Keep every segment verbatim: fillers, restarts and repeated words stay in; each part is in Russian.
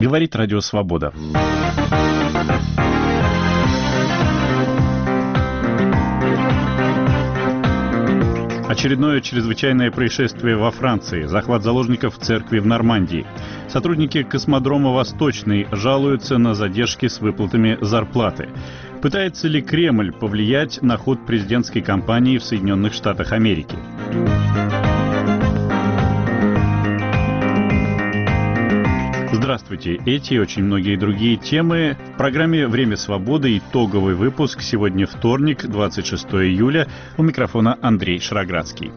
Говорит Радио Свобода. Очередное чрезвычайное происшествие во Франции. Захват заложников в церкви в Нормандии. Сотрудники космодрома «Восточный» жалуются на задержки с выплатами зарплаты. Пытается ли Кремль повлиять на ход президентской кампании в Соединенных Штатах Америки? Здравствуйте. Эти и очень многие другие темы в программе «Время свободы». Итоговый выпуск. Сегодня вторник, двадцать шестое июля. У микрофона Андрей Шароградский.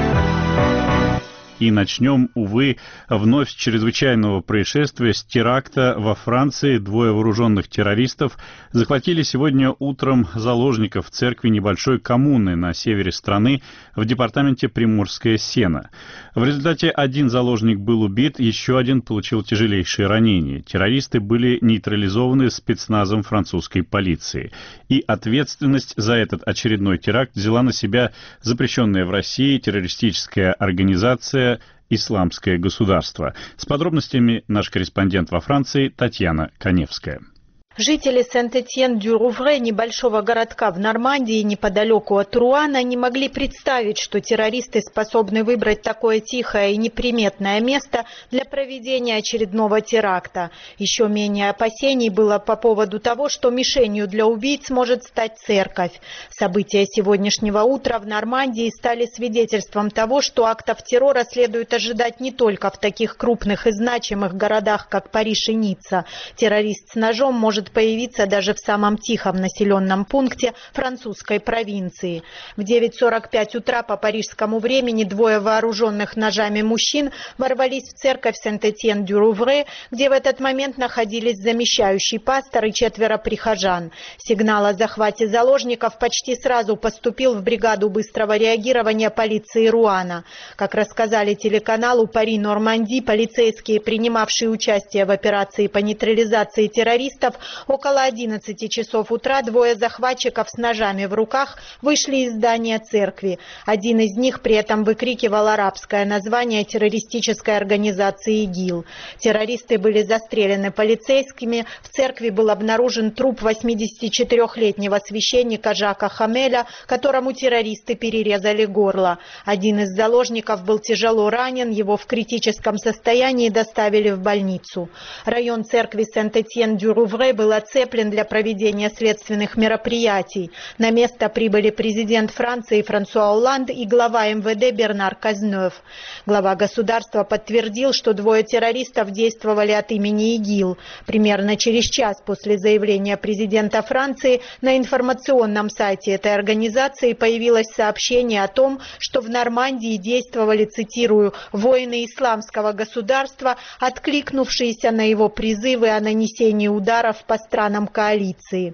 И начнем, увы, вновь с чрезвычайного происшествия, с теракта во Франции. Двое вооруженных террористов захватили сегодня утром заложников в церкви небольшой коммуны на севере страны в департаменте Приморская Сена. В результате один заложник был убит, еще один получил тяжелейшие ранения. Террористы были нейтрализованы спецназом французской полиции. И ответственность за этот очередной теракт взяла на себя запрещенная в России террористическая организация «Исламское государство». С подробностями наш корреспондент во Франции Татьяна Каневская. Жители Сент-Этьен-дю-Рувре, небольшого городка в Нормандии, неподалеку от Руана, не могли представить, что террористы способны выбрать такое тихое и неприметное место для проведения очередного теракта. Еще менее опасений было по поводу того, что мишенью для убийц может стать церковь. События сегодняшнего утра в Нормандии стали свидетельством того, что актов террора следует ожидать не только в таких крупных и значимых городах, как Париж и Ницца. Террорист с ножом может появиться даже в самом тихом населенном пункте французской провинции. В девять сорок пять утра по парижскому времени двое вооруженных ножами мужчин ворвались в церковь Сент-Этьен-дю-Рувре, где в этот момент находились замещающий пастор и четверо прихожан. Сигнал о захвате заложников почти сразу поступил в бригаду быстрого реагирования полиции Руана. Как рассказали телеканалу Пари Норманди, полицейские, принимавшие участие в операции по нейтрализации террористов, около одиннадцати часов утра двое захватчиков с ножами в руках вышли из здания церкви. Один из них при этом выкрикивал арабское название террористической организации ИГИЛ. Террористы были застрелены полицейскими. В церкви был обнаружен труп восьмидесятичетырёхлетнего священника Жака Хамеля, которому террористы перерезали горло. Один из заложников был тяжело ранен, его в критическом состоянии доставили в больницу. Район церкви Сент-Этьен-дю-Рувре был оцеплен для проведения следственных мероприятий. На место прибыли президент Франции Франсуа Олланд и глава эм вэ дэ Бернар Казнёв. Глава государства подтвердил, что двое террористов действовали от имени ИГИЛ. Примерно через час после заявления президента Франции на информационном сайте этой организации появилось сообщение о том, что в Нормандии действовали, цитирую, «воины исламского государства, откликнувшиеся на его призывы о нанесении ударов по странам коалиции».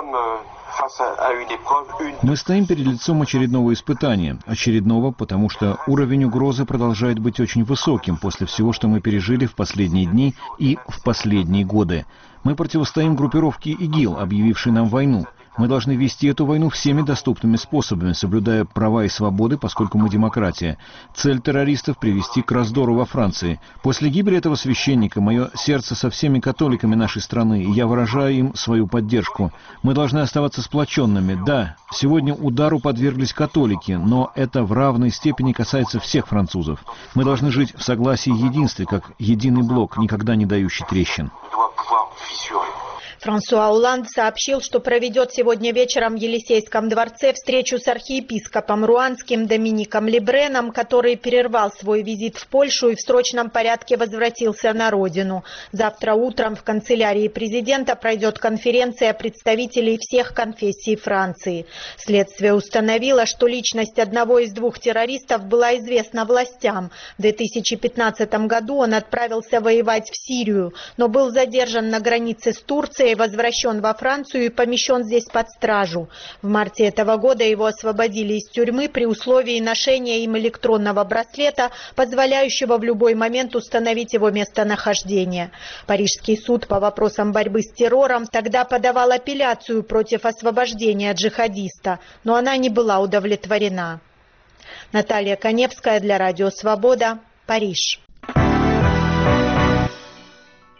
Мы стоим перед лицом очередного испытания. Очередного, потому что уровень угрозы продолжает быть очень высоким после всего, что мы пережили в последние дни и в последние годы. Мы противостоим группировке ИГИЛ, объявившей нам войну. Мы должны вести эту войну всеми доступными способами, соблюдая права и свободы, поскольку мы демократия. Цель террористов — привести к раздору во Франции. После гибели этого священника мое сердце со всеми католиками нашей страны, и я выражаю им свою поддержку. Мы должны оставаться сплоченными. Да, сегодня удару подверглись католики, но это в равной степени касается всех французов. Мы должны жить в согласии и единстве, как единый блок, никогда не дающий трещин. Франсуа Олланд сообщил, что проведет сегодня вечером в Елисейском дворце встречу с архиепископом руанским Домиником Лебреном, который перервал свой визит в Польшу и в срочном порядке возвратился на родину. Завтра утром в канцелярии президента пройдет конференция представителей всех конфессий Франции. Следствие установило, что личность одного из двух террористов была известна властям. В две тысячи пятнадцатом году он отправился воевать в Сирию, но был задержан на границе с Турцией, возвращен во Францию и помещен здесь под стражу. В марте этого года его освободили из тюрьмы при условии ношения им электронного браслета, позволяющего в любой момент установить его местонахождение. Парижский суд по вопросам борьбы с террором тогда подавал апелляцию против освобождения джихадиста, но она не была удовлетворена. Наталья Каневская для Радио Свобода, Париж.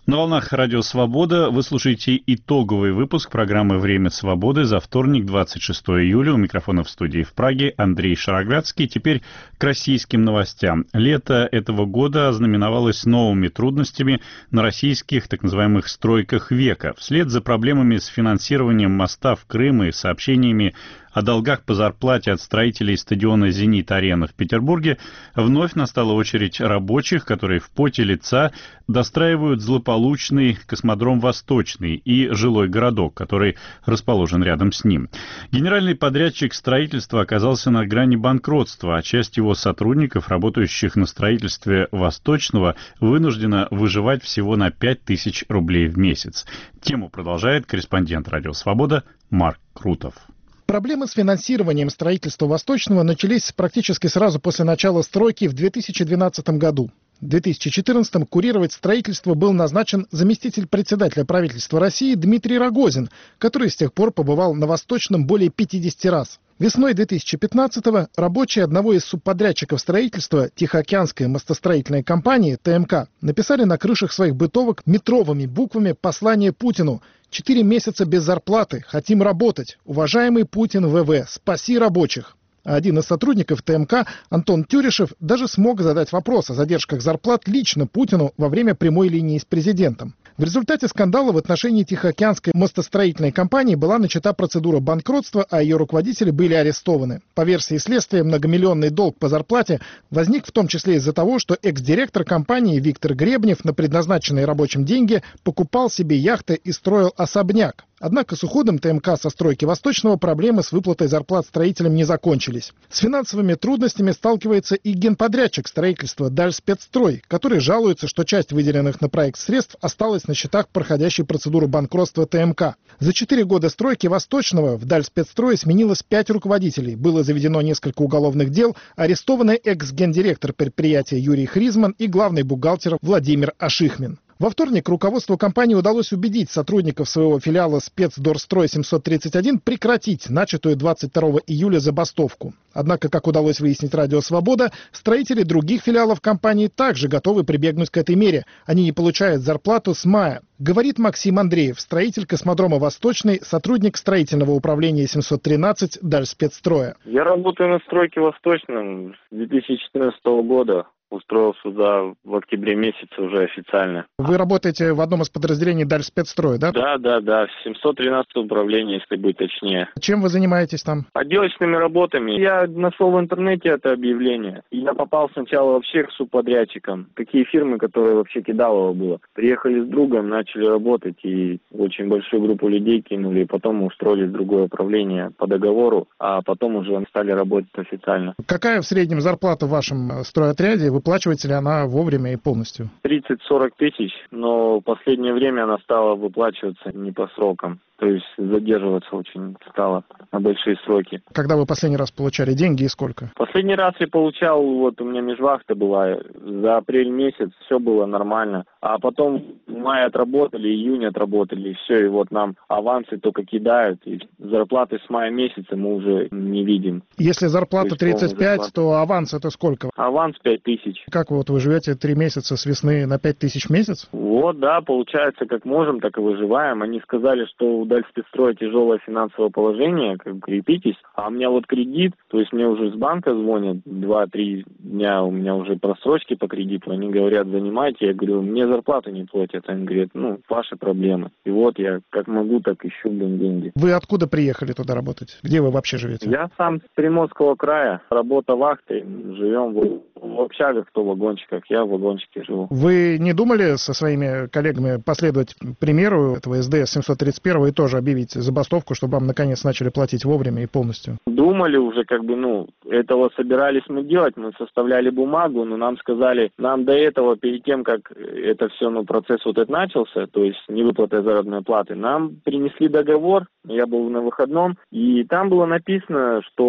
На волнах Радио Свобода вы слушаете итоговый выпуск программы «Время свободы» за вторник, двадцать шестого июля. У микрофона в студии в Праге Андрей Шароградский. Теперь к российским новостям. Лето этого года ознаменовалось новыми трудностями на российских так называемых «стройках века». Вслед за проблемами с финансированием моста в Крым и сообщениями о долгах по зарплате от строителей стадиона «Зенит-Арена» в Петербурге вновь настала очередь рабочих, которые в поте лица достраивают злополучный космодром «Восточный» и жилой городок, который расположен рядом с ним. Генеральный подрядчик строительства оказался на грани банкротства, а часть его сотрудников, работающих на строительстве «Восточного», вынуждена выживать всего на пять тысяч рублей в месяц. Тему продолжает корреспондент «Радио Свобода» Марк Крутов. Проблемы с финансированием строительства «Восточного» начались практически сразу после начала стройки в две тысячи двенадцатом году. В две тысячи четырнадцатом курировать строительство был назначен заместитель председателя правительства России Дмитрий Рогозин, который с тех пор побывал на «Восточном» более пятидесяти раз. Весной две тысячи пятнадцатого рабочие одного из субподрядчиков строительства Тихоокеанской мостостроительной компании ТМК написали на крышах своих бытовок метровыми буквами послание Путину: «Четыре месяца без зарплаты. Хотим работать. Уважаемый Путин ВВ, спаси рабочих». А один из сотрудников ТМК, Антон Тюришев, даже смог задать вопрос о задержках зарплат лично Путину во время прямой линии с президентом. В результате скандала в отношении Тихоокеанской мостостроительной компании была начата процедура банкротства, а ее руководители были арестованы. По версии следствия, многомиллионный долг по зарплате возник в том числе из-за того, что экс-директор компании Виктор Гребнев на предназначенные рабочим деньги покупал себе яхты и строил особняк. Однако с уходом ТМК со стройки «Восточного» проблемы с выплатой зарплат строителям не закончились. С финансовыми трудностями сталкивается и генподрядчик строительства «Дальспецстрой», который жалуется, что часть выделенных на проект средств осталась на счетах проходящей процедуру банкротства ТМК. За четыре года стройки «Восточного» в «Дальспецстрое» сменилось пять руководителей, было заведено несколько уголовных дел, арестованы экс-гендиректор предприятия Юрий Хризман и главный бухгалтер Владимир Ашихмин. Во вторник руководству компании удалось убедить сотрудников своего филиала «Спецдорстрой семьсот тридцать один» прекратить начатую двадцать второго июля забастовку. Однако, как удалось выяснить Радио Свобода, строители других филиалов компании также готовы прибегнуть к этой мере. Они не получают зарплату с мая. Говорит Максим Андреев, строитель космодрома «Восточный», сотрудник строительного управления семьсот тринадцать Дальспецстроя. Я работаю на стройке «Восточном» с две тысячи четырнадцатого года. Устроился сюда в октябре месяце уже официально. Вы работаете в одном из подразделений Дальспецстроя, да? Да, да, да. В семьсот тринадцатом управлении, если быть точнее. Чем вы занимаетесь там? Отделочными работами. Я нашел в интернете это объявление. Я попал сначала вообще к субподрядчикам. Такие фирмы, которые вообще кидалово было. Приехали с другом, начали работать и очень большую группу людей кинули. Потом устроили в другое управление по договору, а потом уже стали работать официально. Какая в среднем зарплата в вашем стройотряде? Выплачивается ли она вовремя и полностью? тридцать-сорок тысяч, но в последнее время она стала выплачиваться не по срокам. То есть задерживаться очень стало на большие сроки. Когда вы последний раз получали деньги и сколько? Последний раз я получал, вот у меня межвахта была, за апрель месяц все было нормально. А потом в мае отработали, июнь отработали, и все, и вот нам авансы только кидают. И зарплаты с мая месяца мы уже не видим. Если зарплата тридцать пять, зарплата, то аванс это сколько? Аванс пять тысяч. Как вы вот вы живете три месяца с весны на пять тысяч в месяц? Вот, да, получается, как можем, так и выживаем. Они сказали, что у Дальспецстроя тяжелое финансовое положение, как бы крепитесь. А у меня вот кредит, то есть мне уже с банка звонят, два-три дня у меня уже просрочки по кредиту. Они говорят, занимайте. Я говорю, мне зарплату не платят. Они говорят, ну, ваши проблемы. И вот я как могу, так ищу, блин, деньги. Вы откуда приехали туда работать? Где вы вообще живете? Я сам с Приморского края. Работа вахтой. Живем в, в общагах, кто в вагончиках. Я в вагончике живу. Вы не думали со своими коллегами последовать примеру этого СДС семьсот тридцать один и тоже объявить забастовку, чтобы вам наконец начали платить вовремя и полностью? Думали уже, как бы, ну, этого собирались мы делать, мы составляли бумагу, но нам сказали, нам до этого, перед тем, как это все, ну, процесс вот этот начался, то есть невыплата заработной платы, нам принесли договор, я был на выходном, и там было написано, что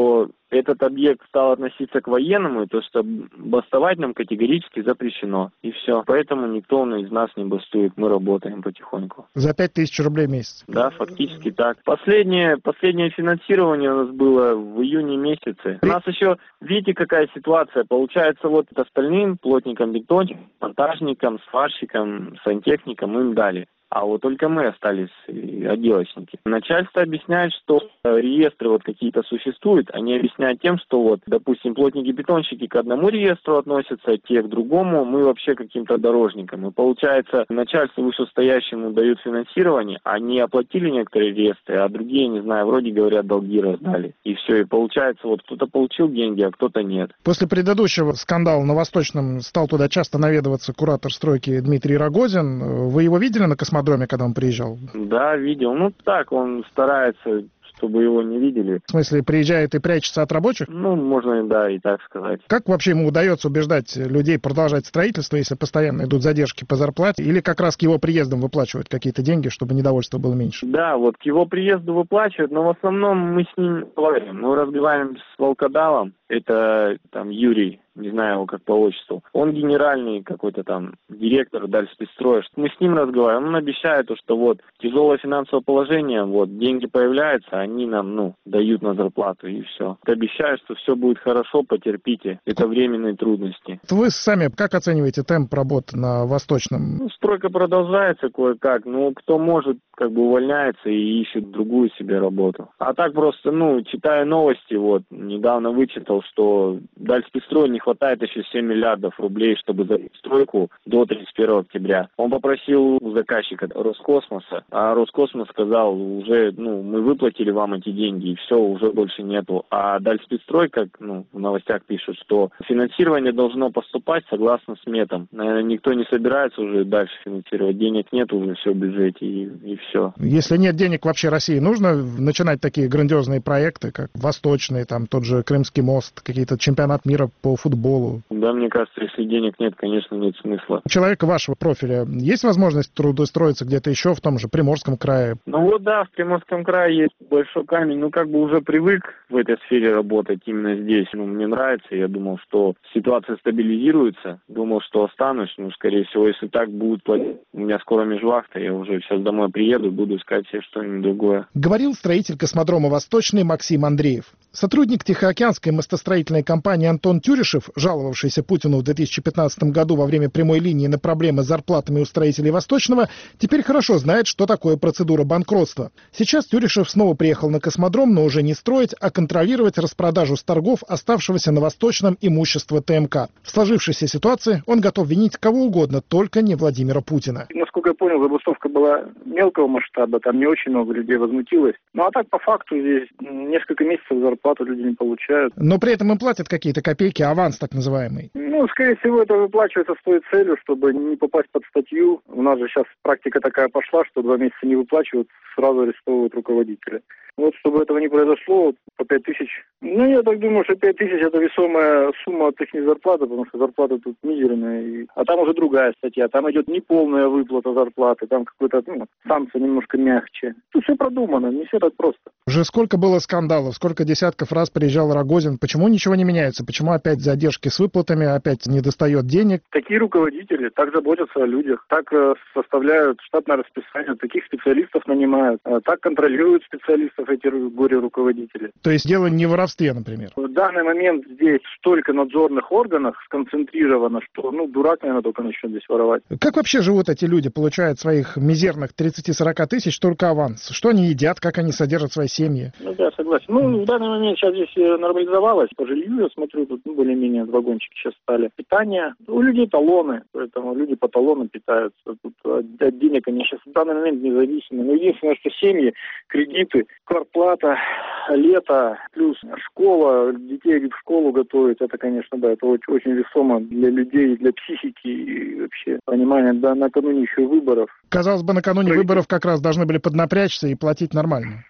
этот объект стал относиться к военному, и то, что бастовать нам категорически запрещено. И все. Поэтому никто из нас не бастует. Мы работаем потихоньку. За пять тысяч рублей в месяц? Да, фактически так. Последнее, последнее финансирование у нас было в июне месяце. У нас еще, видите, какая ситуация. Получается, вот остальным плотникам, бетонщикам, монтажникам, сварщикам, сантехникам им дали. А вот только мы остались, отделочники. Начальство объясняет, что реестры вот какие-то существуют. Они объясняют тем, что вот, допустим, плотники-бетонщики к одному реестру относятся, те к другому, мы вообще к каким-то дорожникам. И получается, начальству вышестоящему дают финансирование, они оплатили некоторые реестры, а другие, не знаю, вроде говорят, долги раздали. И все, и получается, вот кто-то получил деньги, а кто-то нет. После предыдущего скандала на Восточном стал туда часто наведываться куратор стройки Дмитрий Рогозин. Вы его видели на космодроме, когда он приезжал? Да, видел. Ну так, он старается, чтобы его не видели. В смысле, приезжает и прячется от рабочих? Ну, можно, да, и так сказать. Как вообще ему удается убеждать людей продолжать строительство, если постоянно идут задержки по зарплате? Или как раз к его приездам выплачивают какие-то деньги, чтобы недовольство было меньше? Да, вот к его приезду выплачивают, но в основном мы с ним говорим. Мы разговариваем с волкодавом. Это там Юрий, не знаю его как по отчеству. Он генеральный какой-то там директор Дальспецстроя. Мы с ним разговариваем. Он обещает, что вот тяжелое финансовое положение, вот деньги появляются, они нам, ну, дают на зарплату и все. Обещают, что все будет хорошо, потерпите. Это временные трудности. Вы сами как оцениваете темп работы на Восточном? Ну, стройка продолжается кое-как. Ну, кто может, как бы увольняется и ищет другую себе работу. А так просто, ну, читая новости, вот, недавно вычитал, что Дальспецстрой не хватает еще семь миллиардов рублей, чтобы закрыть стройку до тридцать первого октября. Он попросил у заказчика Роскосмоса, а Роскосмос сказал, уже, ну, мы выплатили вам эти деньги, и все, уже больше нету. А Дальспецстрой, как, ну, в новостях пишут, что финансирование должно поступать согласно сметам. Наверное, никто не собирается уже дальше финансировать, денег нет уже, все в бюджете, и, и все. Если нет денег вообще России, нужно начинать такие грандиозные проекты, как Восточный, там тот же Крымский мост, какие-то чемпионат мира по футболу? Да, мне кажется, если денег нет, конечно, нет смысла. У человека вашего профиля есть возможность трудоустроиться где-то еще в том же Приморском крае? Ну вот да, в Приморском крае есть большой камень. Ну как бы уже привык в этой сфере работать именно здесь. Ну мне нравится, я думал, что ситуация стабилизируется. Думал, что останусь. Ну скорее всего, если так будут платить. У меня скоро межвахта, я уже сейчас домой приеду, буду искать себе что-нибудь другое. Говорил строитель космодрома «Восточный» Максим Андреев. Сотрудник Тихоокеанской мостостроительной компании Антон Тюришев, жаловавшийся Путину в две тысячи пятнадцатом году во время прямой линии на проблемы с зарплатами у строителей Восточного, теперь хорошо знает, что такое процедура банкротства. Сейчас Тюришев снова приехал на космодром, но уже не строить, а контролировать распродажу с торгов оставшегося на Восточном имущества ТМК. В сложившейся ситуации он готов винить кого угодно, только не Владимира Путина. Насколько я понял, забастовка была мелкого масштаба, там не очень много людей возмутилось. Ну а так по факту здесь несколько месяцев зарплату люди не получают. Но при этом им платят какие-то копейки, аванс так называемый. Ну, скорее всего, это выплачивается с той целью, чтобы не попасть под статью. У нас же сейчас практика такая пошла, что два месяца не выплачивают, сразу арестовывают руководителя. Вот, чтобы этого не произошло, по пять тысяч. Ну, я так думаю, что пять тысяч это весомая сумма от их зарплаты, потому что зарплата тут мизерная. И... А там уже другая статья. Там идет не полная выплата зарплаты, там какой-то, ну, санкция немножко мягче. Тут все продумано, не все так просто. Уже сколько было скандалов, сколько десятков раз приезжал Рогозин. Почему ничего не меняется? Почему опять задержки с выплатами, опять не достает денег? Такие руководители так заботятся о людях, так э, составляют штатное расписание, таких специалистов нанимают, э, так контролируют специалистов эти горе-руководители. То есть дело не в воровстве, например? В данный момент здесь столько надзорных органов сконцентрировано, что, ну, дурак, наверное, только начнет здесь воровать. Как вообще живут эти люди, получают своих мизерных тридцать-сорок тысяч только аванс? Что они едят, как они содержат свои семьи? Ну да, согласен. Ну, в данный момент сейчас здесь нормализовалось. По жилью, я смотрю, тут ну, более-менее вагончики сейчас стали. Питание. У людей талоны, поэтому люди по талонам питаются. Тут от денег они сейчас в данный момент независимы. Но единственное, что семьи, кредиты, квартплата, лето, плюс школа, детей в школу готовить, это, конечно, да, это очень, очень весомо для людей, для психики и вообще понимания, да, накануне еще выборов. Казалось бы, накануне выборов как раз должны были поднапрячься и платить нормально. Ну,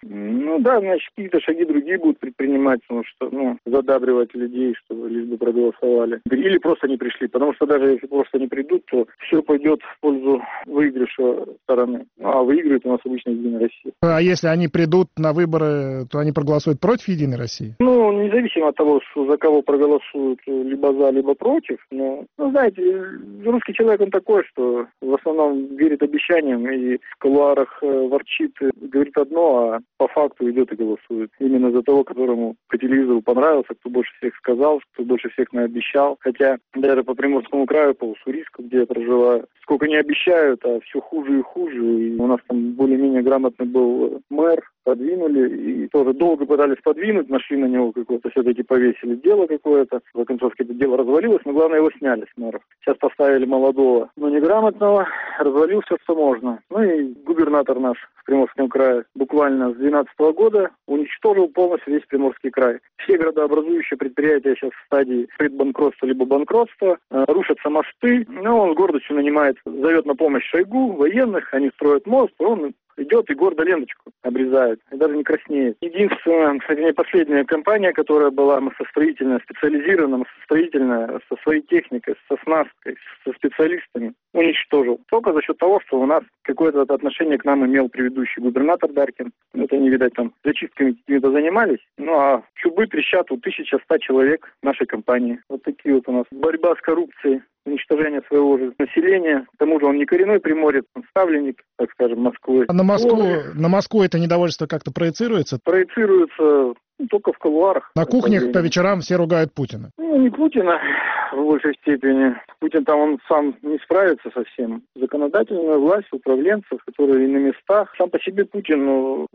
Ну да, значит, какие-то шаги другие будут предпринимать, потому что, ну, задабривать людей, чтобы лишь бы проголосовали. Или просто не пришли, потому что даже если просто не придут, то все пойдет в пользу выигрыша стороны. Ну, а выигрывает у нас обычно Единая Россия. А если они придут на выборы, то они проголосуют против Единой России? Ну, независимо от того, что за кого проголосуют, либо за, либо против. Но, ну, знаете, русский человек, он такой, что в основном верит обещаниям и в кулуарах ворчит, говорит одно, а по факту идет и голосует. Именно за того, которому по телевизору понравился, кто больше всех сказал, кто больше всех наобещал. Хотя даже по Приморскому краю, по Уссурийску, где я проживаю, сколько не обещают, а все хуже и хуже. И у нас там более-менее грамотный был мэр, подвинули и тоже долго пытались подвинуть, нашли на него какое-то, все-таки повесили дело какое-то. В конце это дело развалилось, но главное его сняли с мэров. Сейчас поставили молодого, но неграмотного, развалил все, что можно. Ну и губернатор наш в Приморском крае буквально с две тысячи двенадцатого года уничтожил полностью весь Приморский край. Все градообразующие предприятия сейчас в стадии предбанкротства либо банкротства, рушатся мосты, но он с гордостью нанимает, зовет на помощь Шойгу, военных, они строят мост, он идет и гордо ленточку обрезает, и даже не краснеет. Единственная, кстати, не последняя компания, которая была мостостроительная, специализированная мостостроительная, со своей техникой, со снасткой, со специалистами, уничтожил. Только за счет того, что у нас какое-то отношение к нам имел предыдущий губернатор Даркин. Это они, видать, там зачистками какими-то занимались. Ну а чубы трещат у тысяча ста человек нашей компании. Вот такие вот у нас борьба с коррупцией, уничтожение своего же населения. К тому же он не коренной приморец, он ставленник, так скажем, Москвы. А на Москву, на Москву это недовольство как-то проецируется? Проецируется только в кулуарах. На кухнях по вечерам все ругают Путина. Ну, не Путина в большей степени. Путин там он сам не справится со всем. Законодательная власть, управленцев, которые на местах. Сам по себе Путин,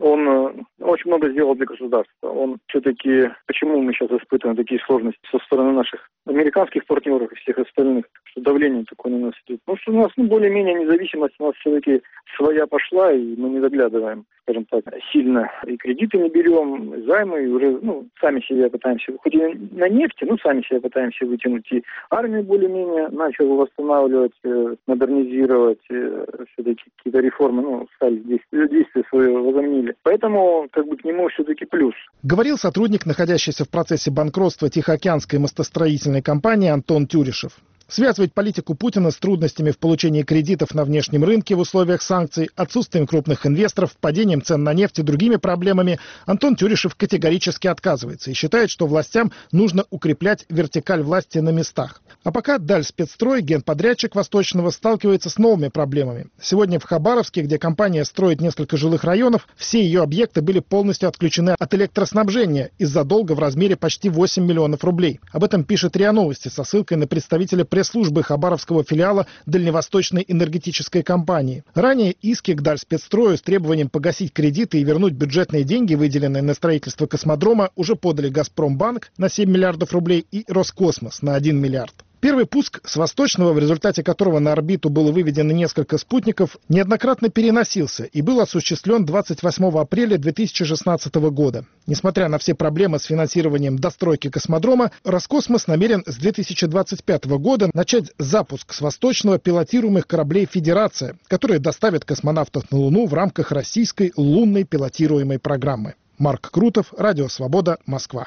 он очень много сделал для государства. Он все-таки, почему мы сейчас испытываем такие сложности со стороны наших американских партнеров и всех остальных, что давление такое на нас идет. Ну, что у нас ну, более-менее независимость у нас все-таки своя пошла, и мы не заглядываем, скажем так, сильно. И кредиты не берем, и займы, и уже, ну, сами себя пытаемся, хоть и на нефти, ну, сами себя пытаемся вытянуть. И армию более-менее начал восстанавливать, модернизировать, все-таки какие-то реформы, ну, стали действия, действия свои возомнили. Поэтому, как бы, к нему все-таки плюс. Говорил сотрудник, находящийся в процессе банкротства Тихоокеанской мостостроительной компании Антон Тюришев. Связывать политику Путина с трудностями в получении кредитов на внешнем рынке в условиях санкций, отсутствием крупных инвесторов, падением цен на нефть и другими проблемами Антон Тюришев категорически отказывается и считает, что властям нужно укреплять вертикаль власти на местах. А пока Дальспецстрой, генподрядчик Восточного, сталкивается с новыми проблемами. Сегодня в Хабаровске, где компания строит несколько жилых районов, все ее объекты были полностью отключены от электроснабжения из-за долга в размере почти восемь миллионов рублей. Об этом пишет РИА Новости со ссылкой на представителя пресс-службы Хабаровского филиала Дальневосточной энергетической компании. Ранее иски к Дальспецстрою с требованием погасить кредиты и вернуть бюджетные деньги, выделенные на строительство космодрома, уже подали Газпромбанк на семь миллиардов рублей и Роскосмос на один миллиард. Первый пуск с Восточного, в результате которого на орбиту было выведено несколько спутников, неоднократно переносился и был осуществлен двадцать восьмого апреля две тысячи шестнадцатого года. Несмотря на все проблемы с финансированием достройки космодрома, Роскосмос намерен с две тысячи двадцать пятого года начать запуск с Восточного пилотируемых кораблей «Федерация», которые доставят космонавтов на Луну в рамках российской лунной пилотируемой программы. Марк Крутов, Радио Свобода, Москва.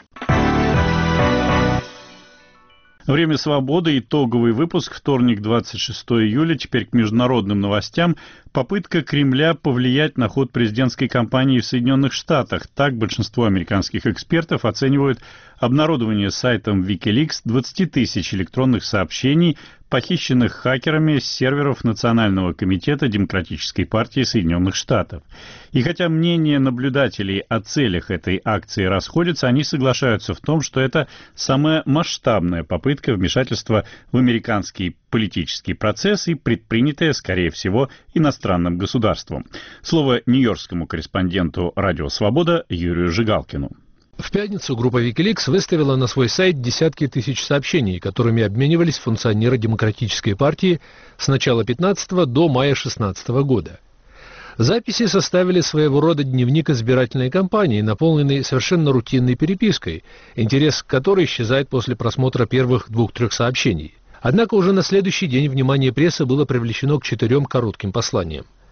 Время свободы, итоговый выпуск, вторник, двадцать шестого июля. Теперь к международным новостям. Попытка Кремля повлиять на ход президентской кампании в Соединенных Штатах. Так большинство американских экспертов оценивают обнародование сайтом Wikileaks двадцати тысяч электронных сообщений, похищенных хакерами с серверов Национального комитета Демократической партии Соединенных Штатов. И хотя мнения наблюдателей о целях этой акции расходятся, они соглашаются в том, что это самая масштабная попытка вмешательства в американский политический процесс и предпринятая, скорее всего, иностранным государством. Слово нью-йоркскому корреспонденту «Радио Свобода» Юрию Жигалкину. В пятницу группа Wikileaks выставила на свой сайт десятки тысяч сообщений, которыми обменивались функционеры Демократической партии с начала пятнадцатого до мая шестнадцатого года. Записи составили своего рода дневник избирательной кампании, наполненный совершенно рутинной перепиской, интерес к которой исчезает после просмотра первых двух-трех сообщений. Однако уже на следующий день внимание прессы было привлечено к четырем коротким посланиям.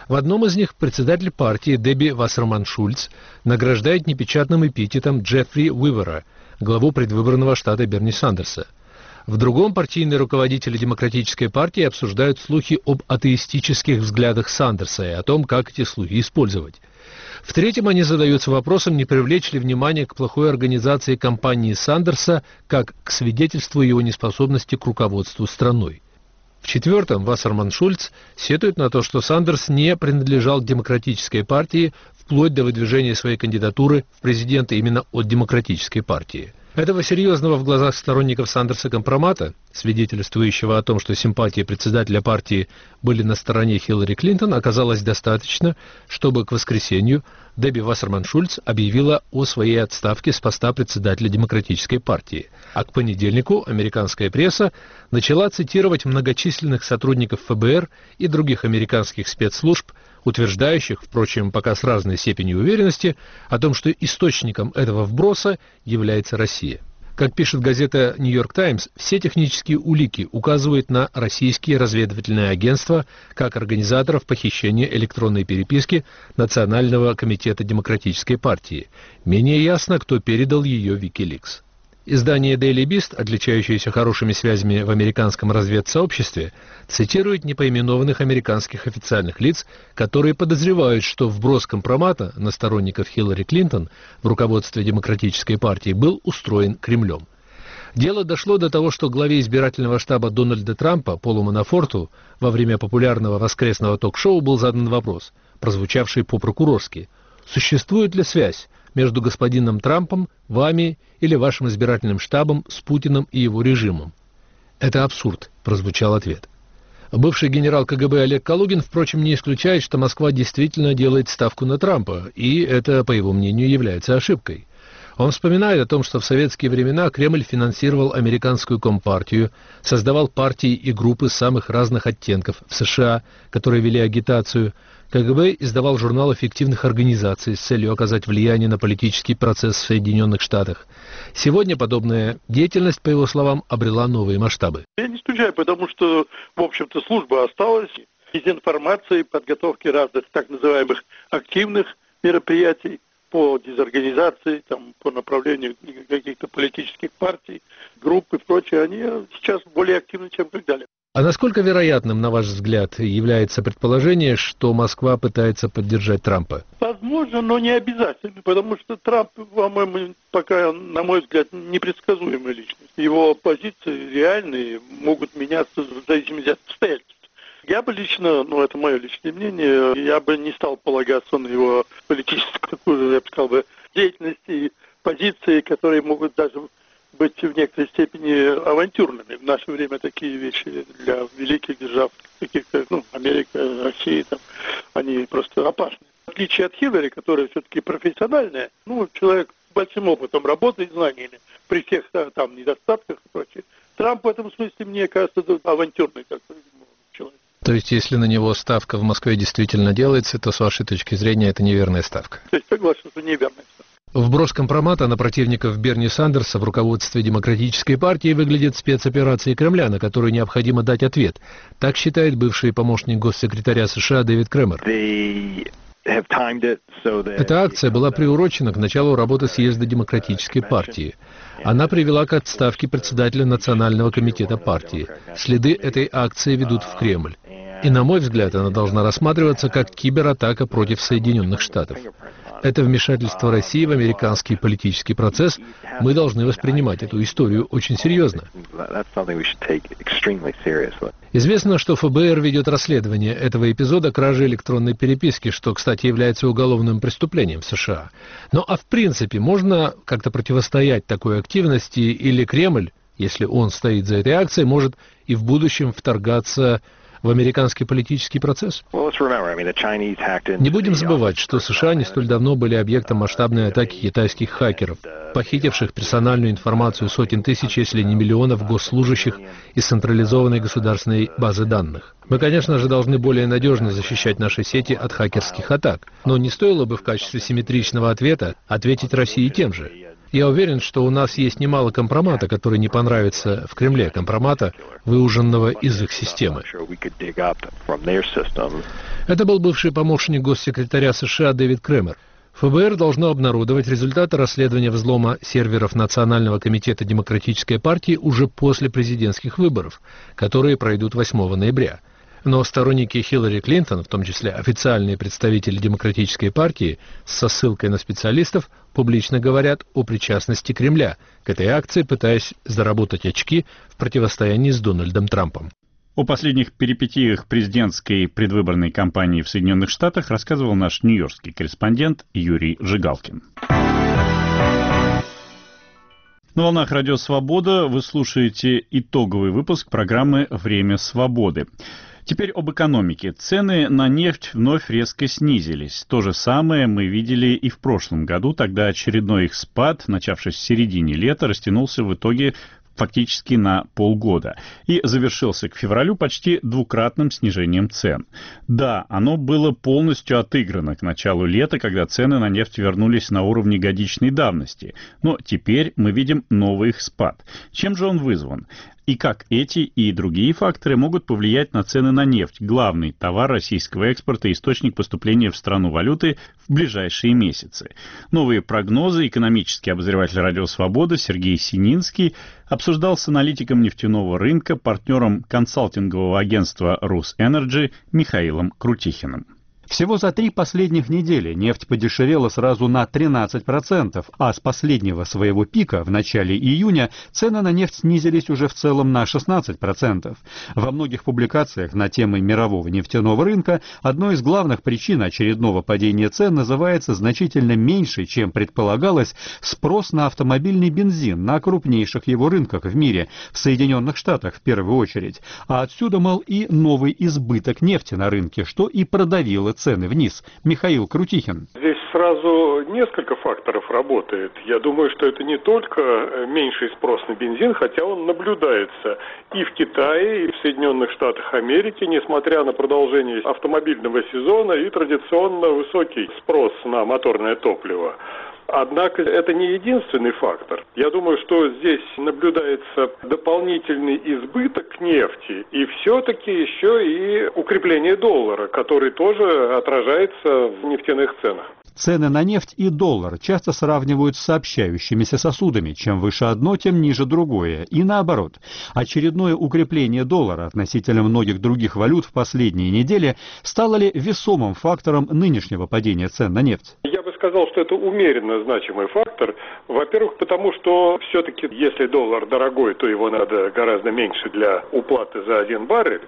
В одном из них председатель партии Дебби Вассерман-Шульц награждает непечатным эпитетом Джеффри Уивера, главу предвыборного штата Берни Сандерса. В другом партийные руководители Демократической партии обсуждают слухи об атеистических взглядах Сандерса и о том, как эти слухи использовать. В третьем они задаются вопросом, не привлечь ли внимание к плохой организации кампании Сандерса как к свидетельству его неспособности к руководству страной. В четвертом Вассерман-Шульц сетует на то, что Сандерс не принадлежал к Демократической партии вплоть до выдвижения своей кандидатуры в президенты именно от Демократической партии. Этого серьезного в глазах сторонников Сандерса компромата, свидетельствующего о том, что симпатии председателя партии были на стороне Хиллари Клинтон, оказалось достаточно, чтобы к воскресенью Дебби Вассерман-Шульц объявила о своей отставке с поста председателя Демократической партии. А к понедельнику американская пресса начала цитировать многочисленных сотрудников эф бэ эр и других американских спецслужб, утверждающих, впрочем, пока с разной степенью уверенности, о том, что источником этого вброса является Россия. Как пишет газета «Нью-Йорк Таймс», все технические улики указывают на российские разведывательные агентства как организаторов похищения электронной переписки Национального комитета Демократической партии. Менее ясно, кто передал ее Викиликс. Издание Daily Beast, отличающееся хорошими связями в американском разведсообществе, цитирует непоименованных американских официальных лиц, которые подозревают, что вброс компромата на сторонников Хиллари Клинтон в руководстве Демократической партии был устроен Кремлем. Дело дошло до того, что главе избирательного штаба Дональда Трампа, Полу Манафорту, во время популярного воскресного ток-шоу был задан вопрос, прозвучавший по-прокурорски: «Существует ли связь между господином Трампом, вами или вашим избирательным штабом с Путиным и его режимом?» «Это абсурд», — прозвучал ответ. Бывший генерал ка гэ бэ Олег Калугин, впрочем, не исключает, что Москва действительно делает ставку на Трампа, и это, по его мнению, является ошибкой. Он вспоминает о том, что в советские времена Кремль финансировал американскую компартию, создавал партии и группы самых разных оттенков в США, которые вели агитацию. ка гэ бэ издавал журнал эффективных организаций с целью оказать влияние на политический процесс в Соединенных Штатах. Сегодня подобная деятельность, по его словам, обрела новые масштабы. Я не исключаю, потому что, в общем-то, служба осталась. Дезинформации, подготовки разных так называемых активных мероприятий по дезорганизации, там, по направлению каких-то политических партий, групп и прочее, они сейчас более активны, чем когда-либо. А насколько вероятным, на ваш взгляд, является предположение, что Москва пытается поддержать Трампа? Возможно, но не обязательно, потому что Трамп, по-моему, пока, на мой взгляд, непредсказуемая личность. Его позиции реальные, могут меняться в зависимости от обстоятельств. Я бы лично, ну это мое личное мнение, я бы не стал полагаться на его политическую, я бы сказал бы, деятельность и позиции, которые могут даже быть в некоторой степени авантюрными. В наше время такие вещи для великих держав, таких как ну, Америка, Россия, там, они просто опасны. В отличие от Хиллари, которая все-таки профессиональная, ну, человек с большим опытом работы и знаниями, при всех там недостатках и прочее. Трамп в этом смысле, мне кажется, авантюрный как-то человек. То есть, если на него ставка в Москве действительно делается, то с вашей точки зрения это неверная ставка? То есть, согласен, что неверная ставка. Вброс компромата на противников Берни Сандерса в руководстве Демократической партии выглядит спецоперацией Кремля, на которую необходимо дать ответ. Так считает бывший помощник госсекретаря США Дэвид Кремер. Эта акция была приурочена к началу работы съезда Демократической партии. Она привела к отставке председателя Национального комитета партии. Следы этой акции ведут в Кремль. И, на мой взгляд, она должна рассматриваться как кибератака против Соединенных Штатов. Это вмешательство России в американский политический процесс. Мы должны воспринимать эту историю очень серьезно. Известно, что эф бэ эр ведет расследование этого эпизода кражи электронной переписки, что, кстати, является уголовным преступлением в США. Ну а в принципе, можно как-то противостоять такой активности, или Кремль, если он стоит за этой акцией, может и в будущем вторгаться в американский политический процесс? Не будем забывать, что США не столь давно были объектом масштабной атаки китайских хакеров, похитивших персональную информацию сотен тысяч, если не миллионов госслужащих из централизованной государственной базы данных. Мы, конечно же, должны более надежно защищать наши сети от хакерских атак, но не стоило бы в качестве симметричного ответа ответить России тем же. Я уверен, что у нас есть немало компромата, который не понравится в Кремле, компромата, выуженного из их системы. Это был бывший помощник госсекретаря США Дэвид Кремер. ФБР должно обнародовать результаты расследования взлома серверов Национального комитета Демократической партии уже после президентских выборов, которые пройдут восьмого ноября. Но сторонники Хиллари Клинтон, в том числе официальные представители Демократической партии, со ссылкой на специалистов, публично говорят о причастности Кремля к этой акции, пытаясь заработать очки в противостоянии с Дональдом Трампом. О последних перипетиях президентской предвыборной кампании в Соединенных Штатах рассказывал наш нью-йоркский корреспондент Юрий Жигалкин. На волнах Радио Свобода вы слушаете итоговый выпуск программы «Время свободы». Теперь об экономике. Цены на нефть вновь резко снизились. То же самое мы видели и в прошлом году. Тогда очередной их спад, начавшись в середине лета, растянулся в итоге фактически на полгода и завершился к февралю почти двукратным снижением цен. Да, оно было полностью отыграно к началу лета, когда цены на нефть вернулись на уровни годичной давности. Но теперь мы видим новый их спад. Чем же он вызван? И как эти и другие факторы могут повлиять на цены на нефть, главный товар российского экспорта и источник поступления в страну валюты в ближайшие месяцы? Новые прогнозы экономический обозреватель «Радио Свобода» Сергей Сининский обсуждал с аналитиком нефтяного рынка, партнером консалтингового агентства «Русэнерджи» Михаилом Крутихиным. Всего за три последних недели нефть подешевела сразу на тринадцать процентов, а с последнего своего пика в начале июня цены на нефть снизились уже в целом на шестнадцать процентов. Во многих публикациях на темы мирового нефтяного рынка одной из главных причин очередного падения цен называется значительно меньший, чем предполагалось, спрос на автомобильный бензин на крупнейших его рынках в мире, в Соединенных Штатах в первую очередь. А отсюда, мол, и новый избыток нефти на рынке, что и продавило цены вниз. Михаил Крутихин. Здесь сразу несколько факторов работает. Я думаю, что это не только меньший спрос на бензин, хотя он наблюдается и в Китае, и в Соединенных Штатах Америки, несмотря на продолжение автомобильного сезона и традиционно высокий спрос на моторное топливо. Однако это не единственный фактор. Я думаю, что здесь наблюдается дополнительный избыток нефти и все-таки еще и укрепление доллара, который тоже отражается в нефтяных ценах. Цены на нефть и доллар часто сравнивают с сообщающимися сосудами. Чем выше одно, тем ниже другое. И наоборот. Очередное укрепление доллара относительно многих других валют в последние недели стало ли весомым фактором нынешнего падения цен на нефть? Я бы сказал, что это умеренно значимый фактор. Во-первых, потому что все-таки, если доллар дорогой, то его надо гораздо меньше для уплаты за один баррель.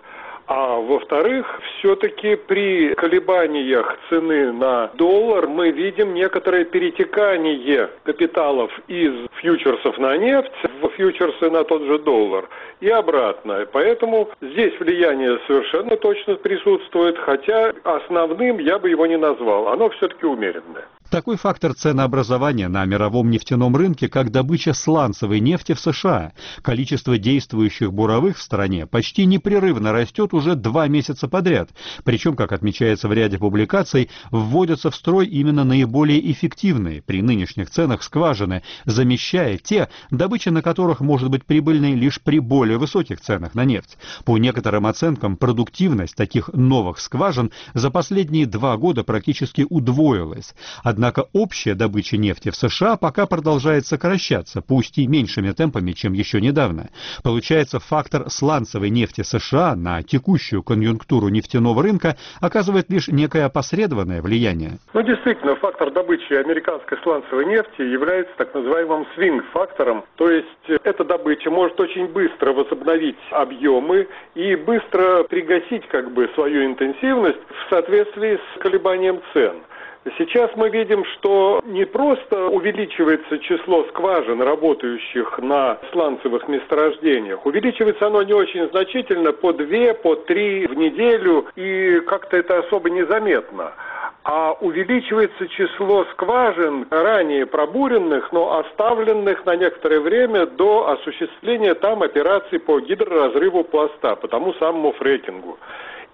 А во-вторых, все-таки при колебаниях цены на доллар мы видим некоторое перетекание капиталов из фьючерсов на нефть в фьючерсы на тот же доллар и обратно. Поэтому здесь влияние совершенно точно присутствует, хотя основным я бы его не назвал. Оно все-таки умеренное. Такой фактор ценообразования на мировом нефтяном рынке, как добыча сланцевой нефти в США. Количество действующих буровых в стране почти непрерывно растет уже два месяца подряд. Причем, как отмечается в ряде публикаций, вводятся в строй именно наиболее эффективные при нынешних ценах скважины, замещая те, добыча на которых может быть прибыльной лишь при более высоких ценах на нефть. По некоторым оценкам, продуктивность таких новых скважин за последние два года практически удвоилась. Однако общая добыча нефти в США пока продолжает сокращаться, пусть и меньшими темпами, чем еще недавно. Получается, фактор сланцевой нефти США на текущую конъюнктуру нефтяного рынка оказывает лишь некое опосредованное влияние. Ну, действительно, фактор добычи американской сланцевой нефти является так называемым свинг-фактором. То есть эта добыча может очень быстро возобновить объемы и быстро пригасить как бы свою интенсивность в соответствии с колебанием цен. Сейчас мы видим, что не просто увеличивается число скважин, работающих на сланцевых месторождениях. Увеличивается оно не очень значительно, по две, по три в неделю, и как-то это особо незаметно. А увеличивается число скважин, ранее пробуренных, но оставленных на некоторое время до осуществления там операций по гидроразрыву пласта, по тому самому фрекингу.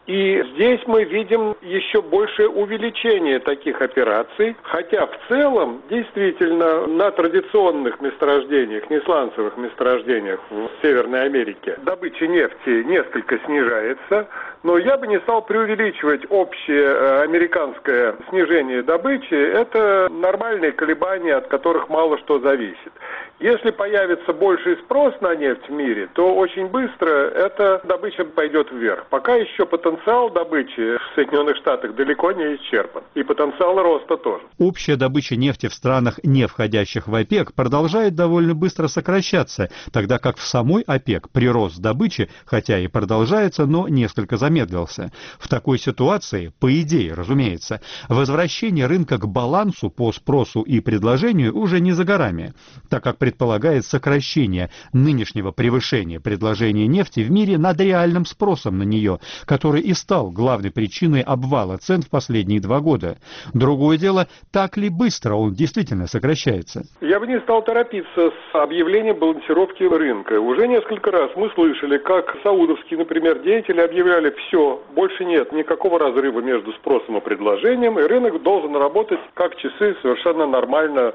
И здесь мы видим еще большее увеличение таких операций, хотя в целом действительно на традиционных месторождениях, не сланцевых месторождениях в Северной Америке добыча нефти несколько снижается, но я бы не стал преувеличивать общее американское снижение добычи. Это нормальные колебания, от которых мало что зависит. Если появится больший спрос на нефть в мире, то очень быстро эта добыча пойдет вверх. Пока еще потенциал добычи в Соединенных Штатах далеко не исчерпан. И потенциал роста тоже. Общая добыча нефти в странах, не входящих в ОПЕК, продолжает довольно быстро сокращаться, тогда как в самой ОПЕК прирост добычи, хотя и продолжается, но несколько замедлился. В такой ситуации, по идее, разумеется, возвращение рынка к балансу по спросу и предложению уже не за горами, так как предполагает сокращение нынешнего превышения предложения нефти в мире над реальным спросом на нее, который и стал главной причиной обвала цен в последние два года. Другое дело, так ли быстро он действительно сокращается? Я бы не стал торопиться с объявлением балансировки рынка. Уже несколько раз мы слышали, как саудовские, например, деятели объявляли: все, больше нет никакого разрыва между спросом и предложением, и рынок должен работать как часы совершенно нормально.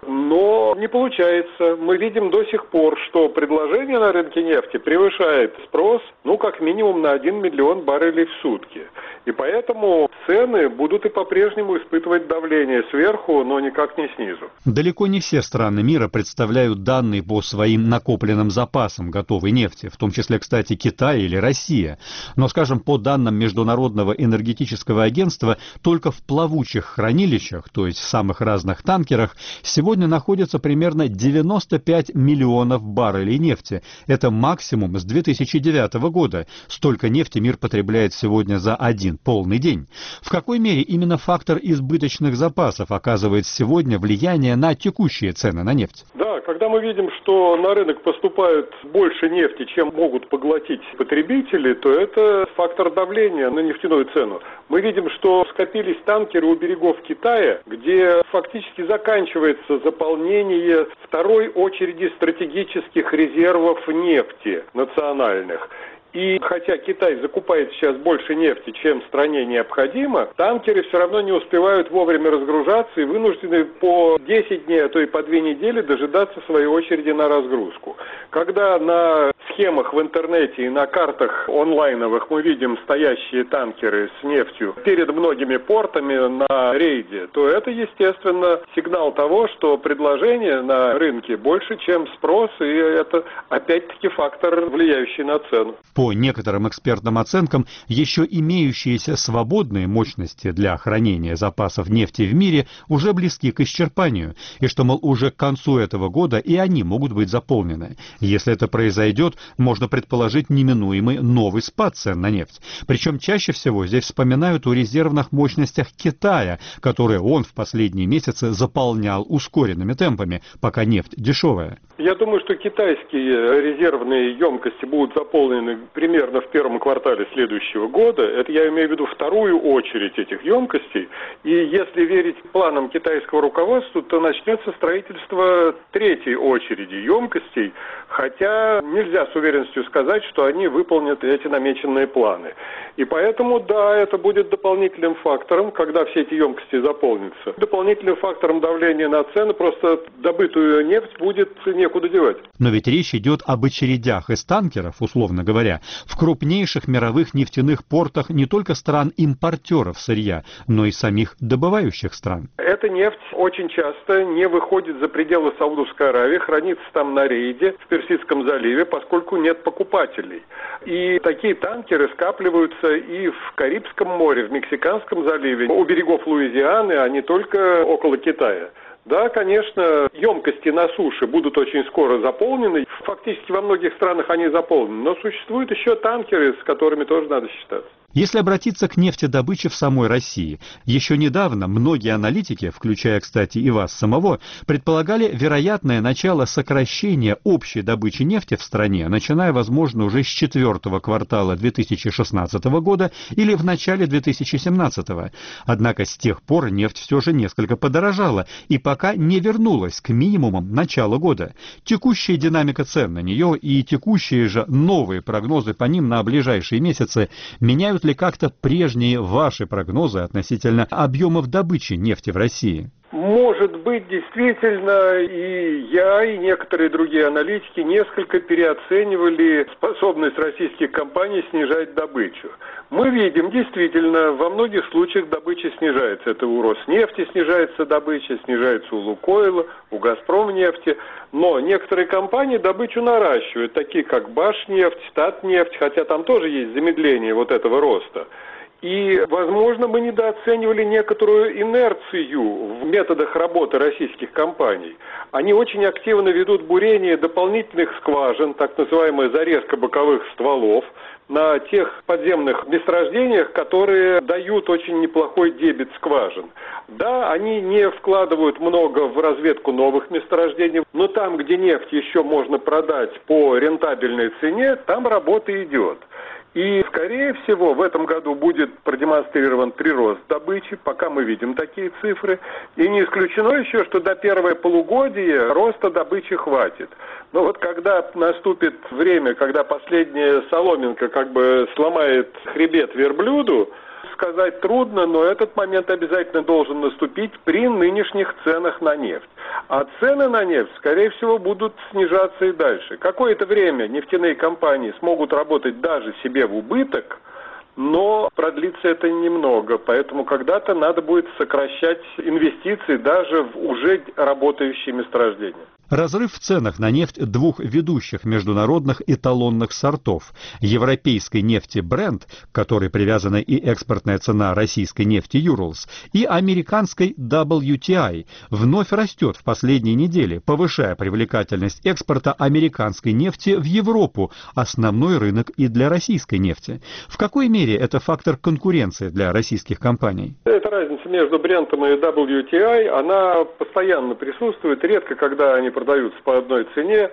Но не получается. Мы видим до сих пор, что предложение на рынке нефти превышает спрос, ну, как минимум на один миллион баррелей в сутки. И поэтому цены будут и по-прежнему испытывать давление сверху, но никак не снизу. Далеко не все страны мира представляют данные по своим накопленным запасам готовой нефти, в том числе, кстати, Китай или Россия. Но, скажем, по данным Международного энергетического агентства, только в плавучих хранилищах, то есть в самых разных танкерах, сегодня находится примерно девяносто пять миллионов баррелей нефти. Это максимум с две тысячи девятого года. Столько нефти мир потребляет сегодня за один полный день. В какой мере именно фактор избыточных запасов оказывает сегодня влияние на текущие цены на нефть? Да, когда мы видим, что на рынок поступает больше нефти, чем могут поглотить потребители, то это фактор давления на нефтяную цену. Мы видим, что скопились танкеры у берегов Китая, где фактически заканчивается заполнение второй очереди стратегических резервов нефти национальных. И хотя Китай закупает сейчас больше нефти, чем стране необходимо, танкеры все равно не успевают вовремя разгружаться и вынуждены по десять дней, а то и по две недели дожидаться своей очереди на разгрузку. Когда на схемах в интернете и на картах онлайновых мы видим стоящие танкеры с нефтью перед многими портами на рейде, то это, естественно, сигнал того, что предложение на рынке больше, чем спрос, и это опять-таки фактор, влияющий на цену. По некоторым экспертным оценкам, еще имеющиеся свободные мощности для хранения запасов нефти в мире уже близки к исчерпанию, и что, мол, уже к концу этого года и они могут быть заполнены. Если это произойдет, можно предположить неминуемый новый спад цен на нефть. Причем чаще всего здесь вспоминают о резервных мощностях Китая, которые он в последние месяцы заполнял ускоренными темпами, пока нефть дешевая. Я думаю, что китайские резервные емкости будут заполнены примерно в первом квартале следующего года. Это я имею в виду вторую очередь этих емкостей. И если верить планам китайского руководства, то начнется строительство третьей очереди емкостей, хотя нельзя с уверенностью сказать, что они выполнят эти намеченные планы. И поэтому, да, это будет дополнительным фактором, когда все эти емкости заполнятся. Дополнительным фактором давления на цены, просто добытую нефть будет некуда девать. Но ведь речь идет об очередях из танкеров, условно говоря, в крупнейших мировых нефтяных портах не только стран-импортеров сырья, но и самих добывающих стран. Эта нефть очень часто не выходит за пределы Саудовской Аравии, хранится там на рейде в Персидском заливе, поскольку нет покупателей. И такие танкеры скапливаются и в Карибском море, в Мексиканском заливе, у берегов Луизианы, а не только около Китая. Да, конечно, емкости на суше будут очень скоро заполнены. Фактически во многих странах они заполнены. Но существуют еще танкеры, с которыми тоже надо считаться. Если обратиться к нефтедобыче в самой России, еще недавно многие аналитики, включая, кстати, и вас самого, предполагали вероятное начало сокращения общей добычи нефти в стране, начиная, возможно, уже с четвертого квартала две тысячи шестнадцатого года или в начале две тысячи семнадцатого. Однако с тех пор нефть все же несколько подорожала и пока не вернулась к минимумам начала года. Текущая динамика цен на нее и текущие же новые прогнозы по ним на ближайшие месяцы меняют ли как-то прежние ваши прогнозы относительно объемов добычи нефти в России? Может быть, действительно, и я, и некоторые другие аналитики несколько переоценивали способность российских компаний снижать добычу. Мы видим, действительно, во многих случаях добыча снижается. Это у Роснефти снижается добыча, снижается у Лукойла, у Газпромнефти. Но некоторые компании добычу наращивают, такие как Башнефть, Татнефть, хотя там тоже есть замедление вот этого роста. И, возможно, мы недооценивали некоторую инерцию в методах работы российских компаний. Они очень активно ведут бурение дополнительных скважин, так называемая зарезка боковых стволов, на тех подземных месторождениях, которые дают очень неплохой дебит скважин. Да, они не вкладывают много в разведку новых месторождений, но там, где нефть еще можно продать по рентабельной цене, там работа идет. И, скорее всего, в этом году будет продемонстрирован прирост добычи, пока мы видим такие цифры. И не исключено еще, что до первого полугодия роста добычи хватит. Но вот когда наступит время, когда последняя соломинка как бы сломает хребет верблюду, сказать трудно, но этот момент обязательно должен наступить при нынешних ценах на нефть. А цены на нефть, скорее всего, будут снижаться и дальше. Какое-то время нефтяные компании смогут работать даже себе в убыток, но продлится это немного. Поэтому когда-то надо будет сокращать инвестиции даже в уже работающие месторождения. Разрыв в ценах на нефть двух ведущих международных эталонных сортов – европейской нефти Brent, к которой привязана и экспортная цена российской нефти Urals, и американской дабл ю ти ай – вновь растет в последние недели, повышая привлекательность экспорта американской нефти в Европу, основной рынок и для российской нефти. В какой мере это фактор конкуренции для российских компаний? Эта разница между Брентом и дабл ю ти ай, она постоянно присутствует, редко когда они продаются по одной цене,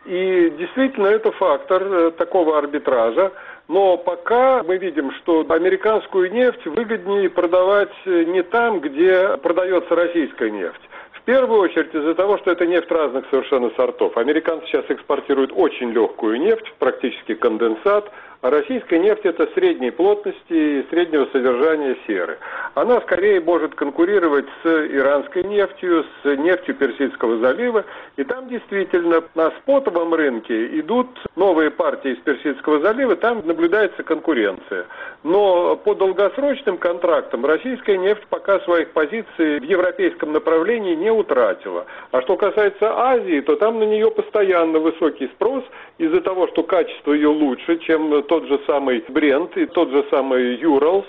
и действительно это фактор такого арбитража, но пока мы видим, что американскую нефть выгоднее продавать не там, где продается российская нефть. В первую очередь из-за того, что это нефть разных совершенно сортов. Американцы сейчас экспортируют очень легкую нефть, практически конденсат, а российская нефть это средней плотности и среднего содержания серы. Она скорее может конкурировать с иранской нефтью, с нефтью Персидского залива, и там действительно на спотовом рынке идут новые партии из Персидского залива, там наблюдается конкуренция. Но по долгосрочным контрактам российская нефть пока своих позиций в европейском направлении не утратила. А что касается Азии, то там на нее постоянно высокий спрос из-за того, что качество ее лучше, чем тот же самый Brent и тот же самый Urals.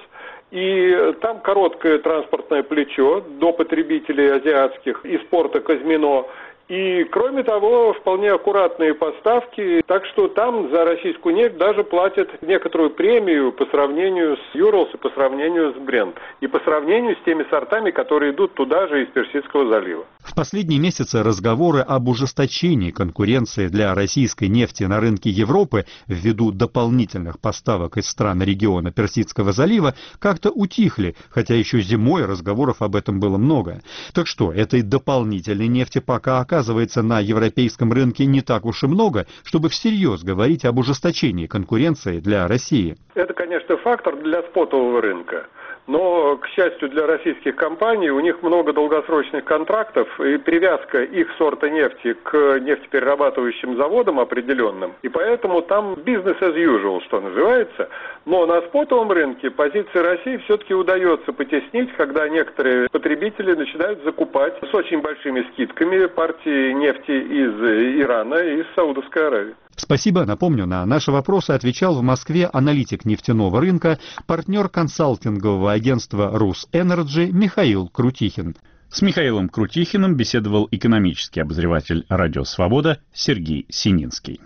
И там короткое транспортное плечо до потребителей азиатских из порта Казмино. И, кроме того, вполне аккуратные поставки, так что там за российскую нефть даже платят некоторую премию по сравнению с Urals и по сравнению с Brent. И по сравнению с теми сортами, которые идут туда же из Персидского залива. В последние месяцы разговоры об ужесточении конкуренции для российской нефти на рынке Европы ввиду дополнительных поставок из стран региона Персидского залива как-то утихли, хотя еще зимой разговоров об этом было много. Так что, этой дополнительной нефти пока оказывается на европейском рынке не так уж и много, чтобы всерьез говорить об ужесточении конкуренции для России. Это, конечно, фактор для спотового рынка. Но, к счастью для российских компаний, у них много долгосрочных контрактов, и привязка их сорта нефти к нефтеперерабатывающим заводам определенным, и поэтому там business as usual, что называется. Но на спотовом рынке позиции России все-таки удается потеснить, когда некоторые потребители начинают закупать с очень большими скидками партии нефти из Ирана и из Саудовской Аравии. Спасибо. Напомню, на наши вопросы отвечал в Москве аналитик нефтяного рынка, партнер консалтингового агентства «Русэнерджи» Михаил Крутихин. С Михаилом Крутихиным беседовал экономический обозреватель «Радио Свобода» Сергей Сининский.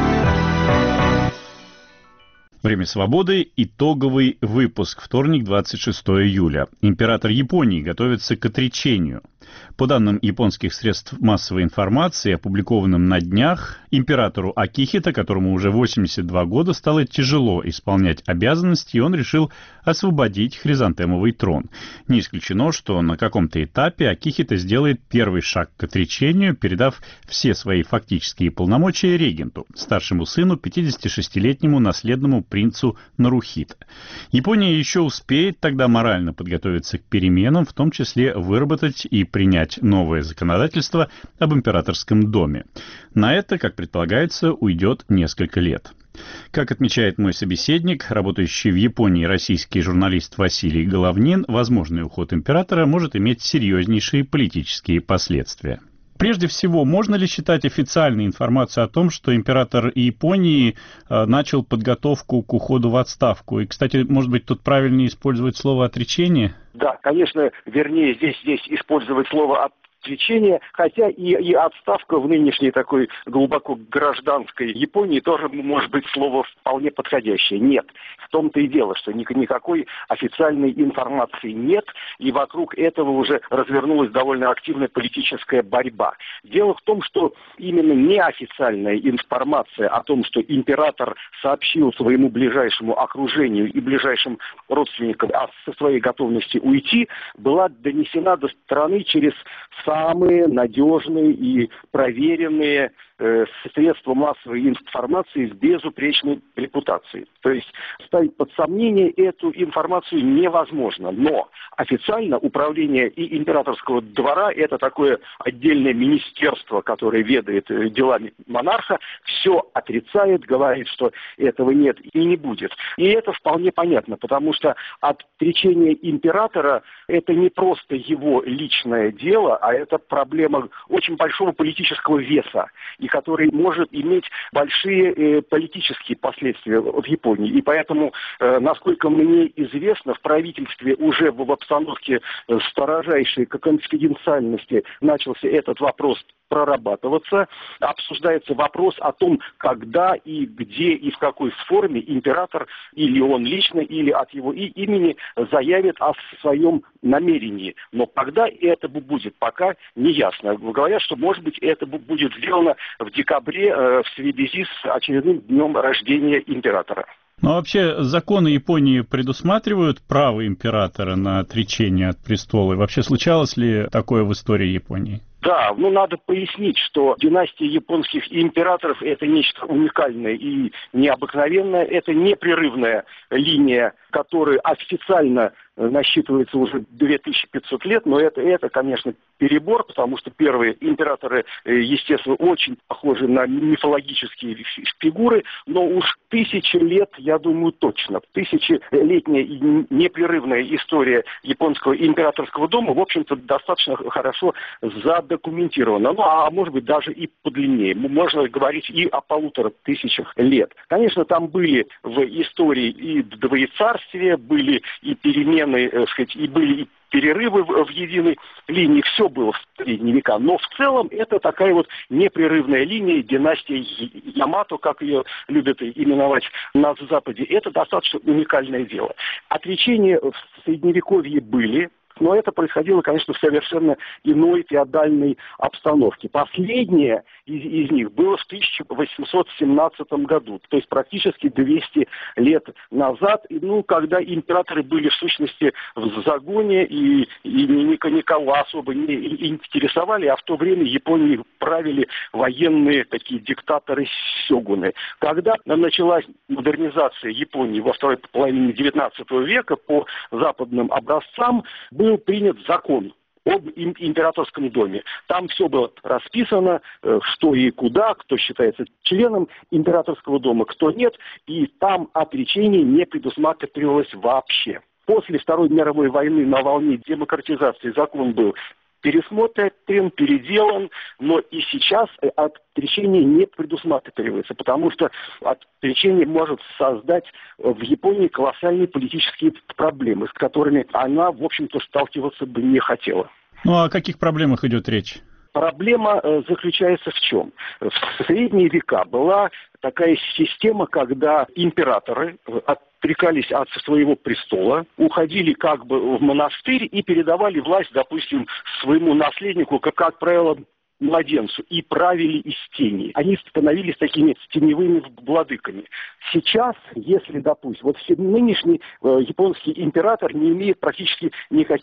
Время свободы. Итоговый выпуск. Вторник, двадцать шестого июля. Император Японии готовится к отречению. По данным японских средств массовой информации, опубликованным на днях, императору Акихито, которому уже восемьдесят два года, стало тяжело исполнять обязанности, и он решил освободить хризантемовый трон. Не исключено, что на каком-то этапе Акихито сделает первый шаг к отречению, передав все свои фактические полномочия регенту, старшему сыну, пятидесятишестилетнему наследному принцу Нарухито. Япония еще успеет тогда морально подготовиться к переменам, в том числе выработать и принять новое законодательство об императорском доме. На это, как предполагается, уйдет несколько лет. Как отмечает мой собеседник, работающий в Японии российский журналист Василий Головнин, возможный уход императора может иметь серьезнейшие политические последствия. Прежде всего, можно ли считать официальной информацию о том, что император Японии э, начал подготовку к уходу в отставку? И, кстати, может быть, тут правильнее использовать слово «отречение»? Да, конечно, вернее здесь, здесь использовать слово «отречение». Отречение, хотя и, и отставка в нынешней такой глубоко гражданской Японии тоже может быть слово вполне подходящее. Нет. В том-то и дело, что ни, никакой официальной информации нет, и вокруг этого уже развернулась довольно активная политическая борьба. Дело в том, что именно неофициальная информация о том, что император сообщил своему ближайшему окружению и ближайшим родственникам о своей готовности уйти, была донесена до страны через самые надежные и проверенные э, средства массовой информации с безупречной репутацией. То есть ставить под сомнение эту информацию невозможно. Но официально управление и императорского двора, это такое отдельное министерство, которое ведает делами монарха, все отрицает, говорит, что этого нет и не будет. И это вполне понятно, потому что отречение императора – это не просто его личное дело, а это проблема очень большого политического веса, и который может иметь большие э, политические последствия в Японии. И поэтому, э, насколько мне известно, в правительстве уже в обстановке э, строжайшей конфиденциальности начался этот вопрос прорабатываться. Обсуждается вопрос о том, когда и где и в какой форме император, или он лично, или от его имени, заявит о своем намерении. Но когда это будет, пока не ясно. Говорят, что, может быть, это будет сделано в декабре э, в связи с очередным днем рождения императора. Ну, вообще, законы Японии предусматривают право императора на отречение от престола? И вообще, случалось ли такое в истории Японии? Да, ну надо пояснить, что династия японских императоров – это нечто уникальное и необыкновенное. Это непрерывная линия, которая официально насчитывается уже две тысячи пятьсот лет, но это, это, конечно, перебор, потому что первые императоры, естественно, очень похожи на мифологические фигуры, но уж тысячи лет, я думаю, точно. Тысячелетняя и непрерывная история японского императорского дома, в общем-то, достаточно хорошо задокументирована. Ну, а может быть, даже и подлиннее. Можно говорить и о полутора тысячах лет. Конечно, там были в истории и двоецарствия, были и перемены, так сказать, и были и перерывы в, в единой линии, все было в средние века, но в целом это такая вот непрерывная линия династии Ямато, как ее любят именовать на Западе, это достаточно уникальное дело. Отречения в Средневековье были, но это происходило, конечно, в совершенно иной феодальной обстановке. Последнее из, из них было в тысяча восемьсот семнадцатом году, то есть практически двести лет назад, ну, когда императоры были в сущности в загоне и, и никого особо не интересовали, а в то время Японией правили военные такие диктаторы-сёгуны. Когда началась модернизация Японии во второй половине девятнадцатого века по западным образцам, был принят закон об императорском доме. Там все было расписано, что и куда, кто считается членом императорского дома, кто нет, и там отречение не предусматривалось вообще. После Второй мировой войны на волне демократизации закон был пересмотрен, переделан, но и сейчас отречение не предусматривается, потому что отречение может создать в Японии колоссальные политические проблемы, с которыми она, в общем-то, сталкиваться бы не хотела. Ну, а о каких проблемах идет речь? Проблема э, заключается в чем? В средние века была такая система, когда императоры отрекались от своего престола, уходили как бы в монастырь и передавали власть, допустим, своему наследнику, как, как правило, младенцу, и правили из тени. Они становились такими теневыми владыками. Сейчас, если, допустим, вот нынешний э, японский император не имеет практически никаких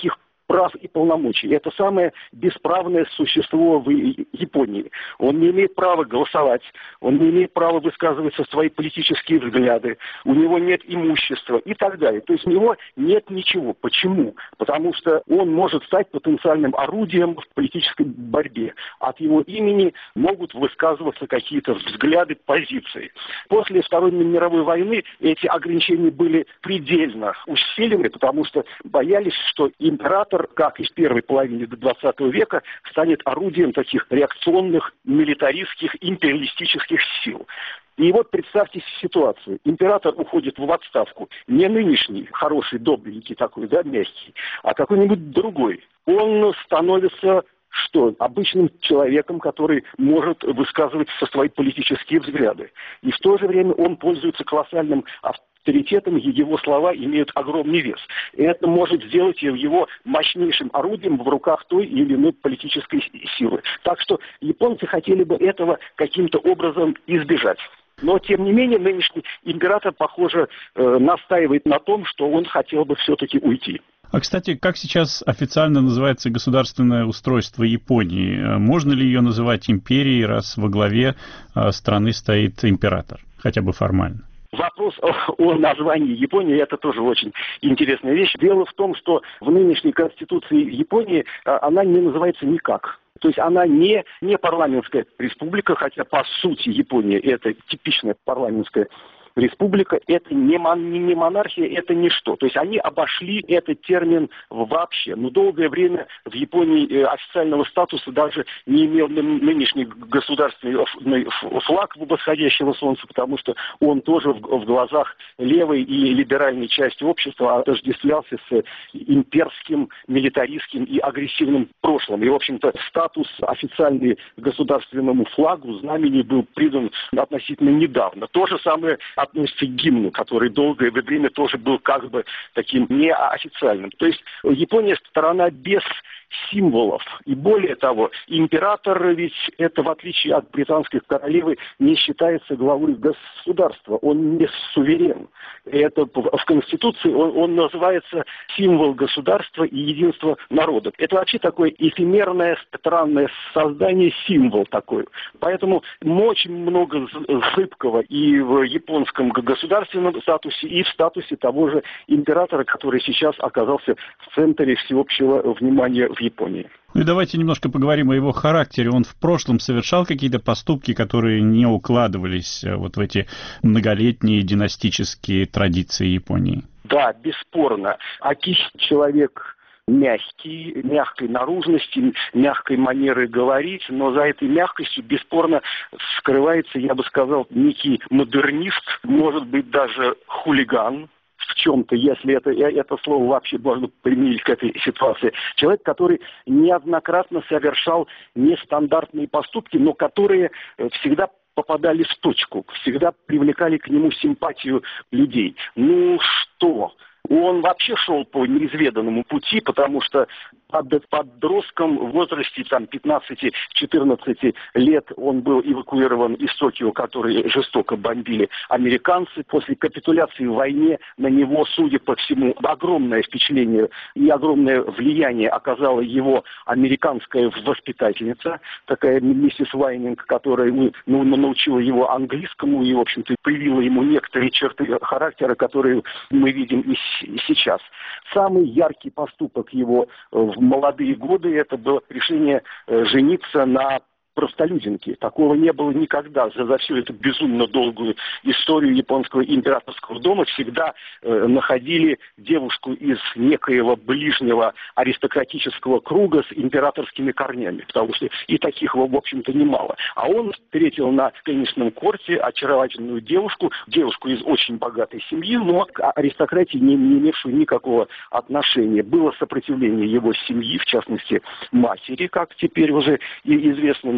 прав и полномочий. Это самое бесправное существо в Японии. Он не имеет права голосовать, он не имеет права высказывать свои политические взгляды, у него нет имущества и так далее. То есть у него нет ничего. Почему? Потому что он может стать потенциальным орудием в политической борьбе. От его имени могут высказываться какие-то взгляды, позиции. После Второй мировой войны эти ограничения были предельно усилены, потому что боялись, что император, как и в первой половине двадцатого века, станет орудием таких реакционных, милитаристских, империалистических сил. И вот представьте ситуацию. Император уходит в отставку. Не нынешний, хороший, добренький такой, да, мягкий, а какой-нибудь другой. Он становится что? Обычным человеком, который может высказывать со свои политические взгляды. И в то же время он пользуется колоссальным авторитетом, и его слова имеют огромный вес. И это может сделать его мощнейшим орудием в руках той или иной политической силы. Так что японцы хотели бы этого каким-то образом избежать. Но, тем не менее, нынешний император, похоже, э, настаивает на том, что он хотел бы все-таки уйти. А, кстати, как сейчас официально называется государственное устройство Японии? Можно ли ее называть империей, раз во главе страны стоит император, хотя бы формально? Вопрос о, о названии Японии – это тоже очень интересная вещь. Дело в том, что в нынешней конституции Японии она не называется никак. То есть она не, не парламентская республика, хотя по сути Япония – это типичная парламентская республика, это не, мон, не монархия, это ничто. То есть они обошли этот термин вообще. Но долгое время в Японии официального статуса даже не имел нынешний государственный флаг восходящего солнца, потому что он тоже в, в глазах левой и либеральной части общества отождествлялся с имперским, милитаристским и агрессивным прошлым. И, в общем-то, статус официальный государственному флагу, знамени был придан относительно недавно. То же самое относится к гимну, который долгое время тоже был как бы таким неофициальным. То есть Япония страна без символов. И более того, император ведь это, в отличие от британской королевы, не считается главой государства. Он не суверен. Это в Конституции он, он называется символ государства и единства народа. Это вообще такое эфемерное, странное создание, символ такой. Поэтому очень много зыбкого и в японском государственном статусе, и в статусе того же императора, который сейчас оказался в центре всеобщего внимания в Японии. Ну и давайте немножко поговорим о его характере. Он в прошлом совершал какие-то поступки, которые не укладывались вот в эти многолетние династические традиции Японии? Да, бесспорно. Акихи человек мягкий, мягкой наружности, мягкой манеры говорить, но за этой мягкостью бесспорно скрывается, я бы сказал, некий модернист, может быть даже хулиган. В чем-то, если это, это слово вообще можно применить к этой ситуации. Человек, который неоднократно совершал нестандартные поступки, но которые всегда попадали в точку, всегда привлекали к нему симпатию людей. Ну что? Он вообще шел по неизведанному пути, потому что под подростком в возрасте там, пятнадцати-четырнадцати лет он был эвакуирован из Токио, который жестоко бомбили американцы. После капитуляции в войне на него, судя по всему, огромное впечатление и огромное влияние оказала его американская воспитательница, такая миссис Вайнинг, которая ну, научила его английскому и, в общем-то, привила ему некоторые черты характера, которые мы видим и сейчас. Самый яркий поступок его в молодые годы это было решение жениться на простолюдинки. Такого не было никогда. За, за всю эту безумно долгую историю японского императорского дома всегда э, находили девушку из некоего ближнего аристократического круга с императорскими корнями, потому что и таких, в общем-то, немало. А он встретил на теннисном корте очаровательную девушку, девушку из очень богатой семьи, но к аристократии не, не имевшую никакого отношения. Было сопротивление его семьи, в частности, матери, как теперь уже и известно, но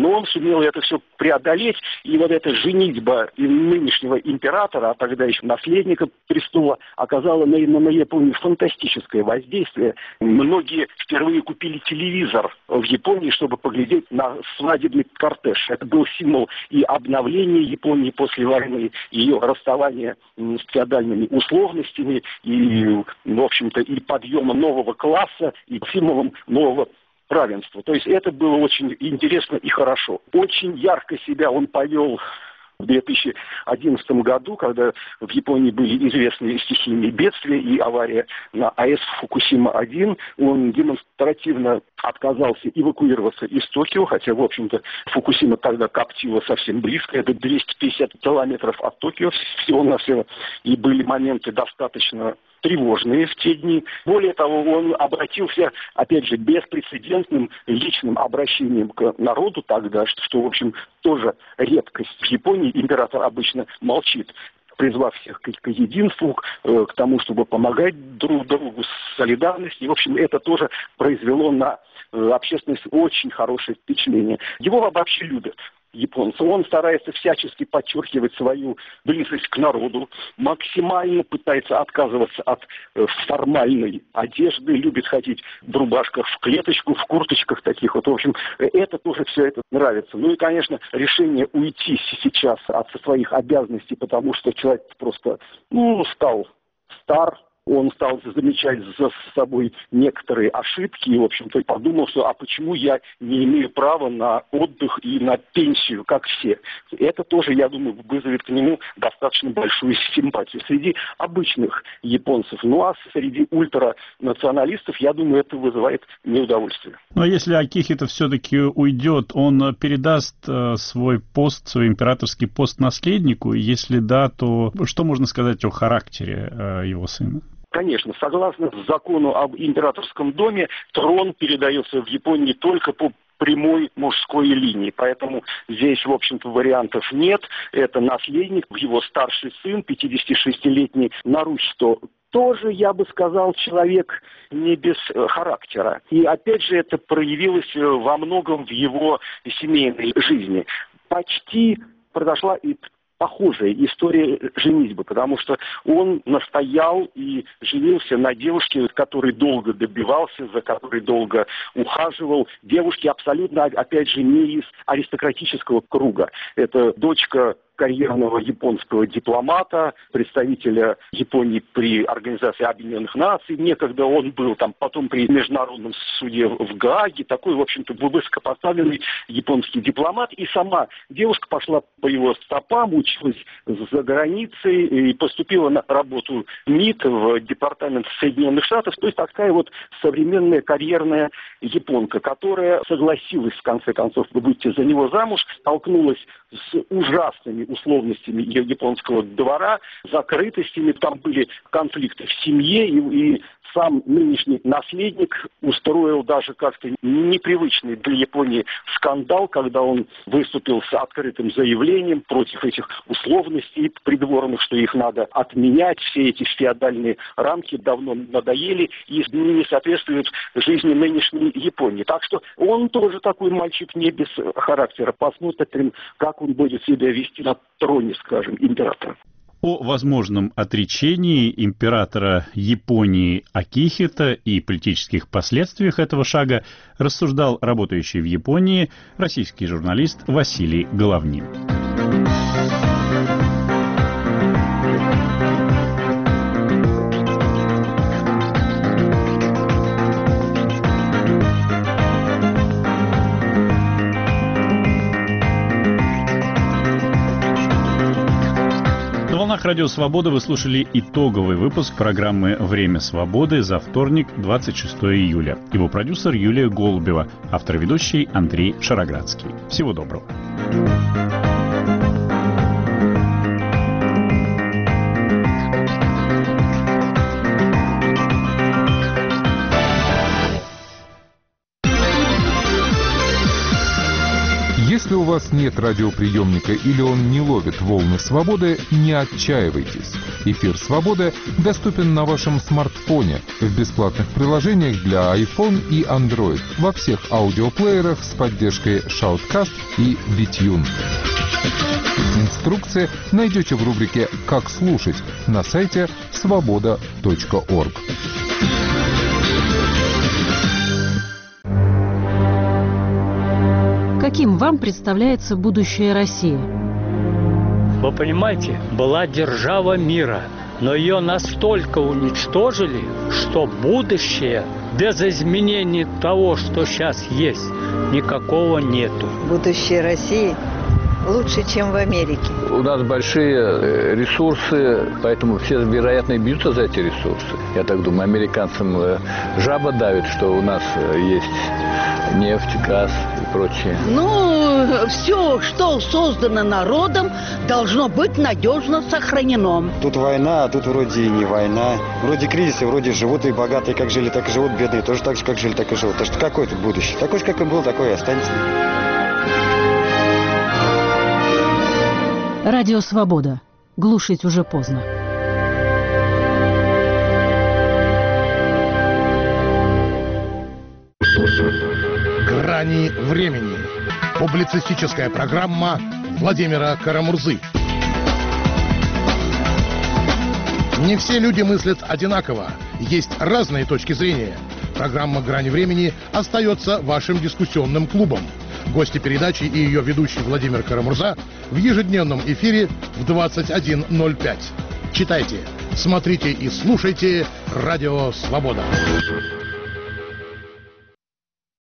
Но он сумел это все преодолеть, и вот эта женитьба нынешнего императора, а тогда еще наследника престола, оказала на, на Японию фантастическое воздействие. Многие впервые купили телевизор в Японии, чтобы поглядеть на свадебный кортеж. Это был символ и обновления Японии после войны, ее расставания с феодальными условностями, и, в общем-то, и подъема нового класса, и символом нового равенства. То есть это было очень интересно и хорошо. Очень ярко себя он повел в две тысячи одиннадцатом году, когда в Японии были известные стихийные бедствия и авария на АЭС Фукусима-один. Он демонстративно отказался эвакуироваться из Токио, хотя, в общем-то, Фукусима тогда коптила совсем близко. Это двести пятьдесят километров от Токио всего-навсего. И были моменты достаточно тревожные в те дни. Более того, он обратился, опять же, беспрецедентным личным обращением к народу тогда, что, что в общем, тоже редкость. В Японии император обычно молчит, призвав всех к, к единству, к, к тому, чтобы помогать друг другу, солидарности. И, в общем, это тоже произвело на общественность очень хорошее впечатление. Его вообще любят. Японца. Он старается всячески подчеркивать свою близость к народу, максимально пытается отказываться от э, формальной одежды, любит ходить в рубашках в клеточку, в курточках таких вот. В общем, это тоже все это нравится. Ну и, конечно, решение уйти сейчас от своих обязанностей, потому что человек просто, ну, стал стар, он стал замечать за собой некоторые ошибки и, в общем-то, подумал, что а почему я не имею права на отдых и на пенсию, как все. Это тоже, я думаю, вызовет к нему достаточно большую симпатию среди обычных японцев. Ну а среди ультранационалистов, я думаю, это вызывает неудовольствие. Но если Акихито все-таки уйдет, он передаст э, свой пост, свой императорский пост наследнику? Если да, то что можно сказать о характере э, его сына? Конечно, согласно закону об императорском доме, трон передается в Японии только по прямой мужской линии. Поэтому здесь, в общем-то, вариантов нет. Это наследник, его старший сын, пятидесятишестилетний Нарухито, тоже, я бы сказал, человек не без характера. И опять же, это проявилось во многом в его семейной жизни. Почти произошла и похожая история женитьбы, потому что он настоял и женился на девушке, который долго добивался, за которой долго ухаживал. Девушке абсолютно, опять же, не из аристократического круга. Это дочка карьерного японского дипломата, представителя Японии при Организации Объединенных Наций. Некогда он был там, потом при Международном суде в Гааге. Такой, в общем-то, высокопоставленный японский дипломат. И сама девушка пошла по его стопам, училась за границей и поступила на работу МИД в Департамент Соединенных Штатов. То есть такая вот современная карьерная японка, которая согласилась, в конце концов, выйти за него замуж, столкнулась с ужасными условностями японского двора, закрытостями, там были конфликты в семье, и, и сам нынешний наследник устроил даже как-то непривычный для Японии скандал, когда он выступил с открытым заявлением против этих условностей придворных, что их надо отменять, все эти феодальные рамки давно надоели и не соответствуют жизни нынешней Японии. Так что он тоже такой мальчик не без характера. Посмотрим, как он будет себя вести на троне, скажем, императора. О возможном отречении императора Японии Акихито и политических последствиях этого шага рассуждал работающий в Японии российский журналист Василий Головнин. На Радио Свобода вы слушали итоговый выпуск программы «Время свободы» за вторник, двадцать шестого июля. Его продюсер Юлия Голубева, автор-ведущий Андрей Шароградский. Всего доброго. Если у вас нет радиоприемника или он не ловит волны свободы, не отчаивайтесь. Эфир «Свобода» доступен на вашем смартфоне в бесплатных приложениях для iPhone и Android во всех аудиоплеерах с поддержкой Shoutcast и BitTune. Инструкции найдете в рубрике «Как слушать» на сайте свобода точка орг. Каким вам представляется будущее России? Вы понимаете, была держава мира, но ее настолько уничтожили, что будущее без изменений того, что сейчас есть, никакого нету. Будущее России лучше, чем в Америке. У нас большие ресурсы, поэтому все, вероятно, и бьются за эти ресурсы. Я так думаю, американцам жаба давит, что у нас есть нефть, газ и прочее. Ну, все, что создано народом, должно быть надежно сохранено. Тут война, а тут вроде и не война. Вроде кризисы, вроде живут и богатые, как жили, так и живут, бедные тоже так же, как жили, так и живут. Так что какое тут будущее? Такое же, как и был, такое и останется. Радио «Свобода». Глушить уже поздно. «Грани времени». Публицистическая программа Владимира Карамурзы. Не все люди мыслят одинаково. Есть разные точки зрения. Программа «Грани времени» остается вашим дискуссионным клубом. Гости передачи и ее ведущий Владимир Карамурза в ежедневном эфире в двадцать один ноль пять. Читайте, смотрите и слушайте «Радио Свобода».